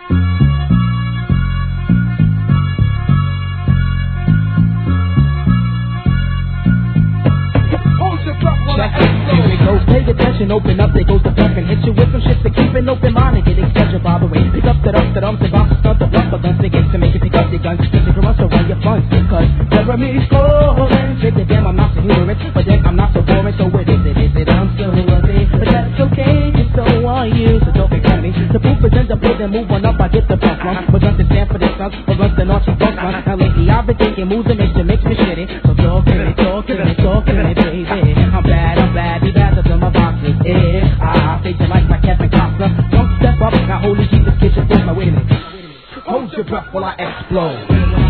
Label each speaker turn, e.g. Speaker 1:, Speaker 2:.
Speaker 1: Pay attention, open up, they goes the fuck and hit you with some shit to keep an open mind and get exposure by the way. Pick up the dumps and bounce the stunt, the bluff, but guns to get to make you pick up your guns. Just to run, so run your funds. Cause Jeremy's calling. Shit to them, I'm not so humorous, but then I'm not so boring. So what is it? I'm still worthy, but that's okay, just so are you. So don't ignore me. The proof is in the building, move on up, I get the bus run. But guns to stand for the stunts, but guns to naughty bus run. Now lately I've been thinking moves that makes me shitty. So talk to me, baby. I'm bad, be bad to my boxes. I fake the life like Kevin Costner. Don't step up, now holy Jesus, get your voice. Now wait a minute. Hold your breath while I explode.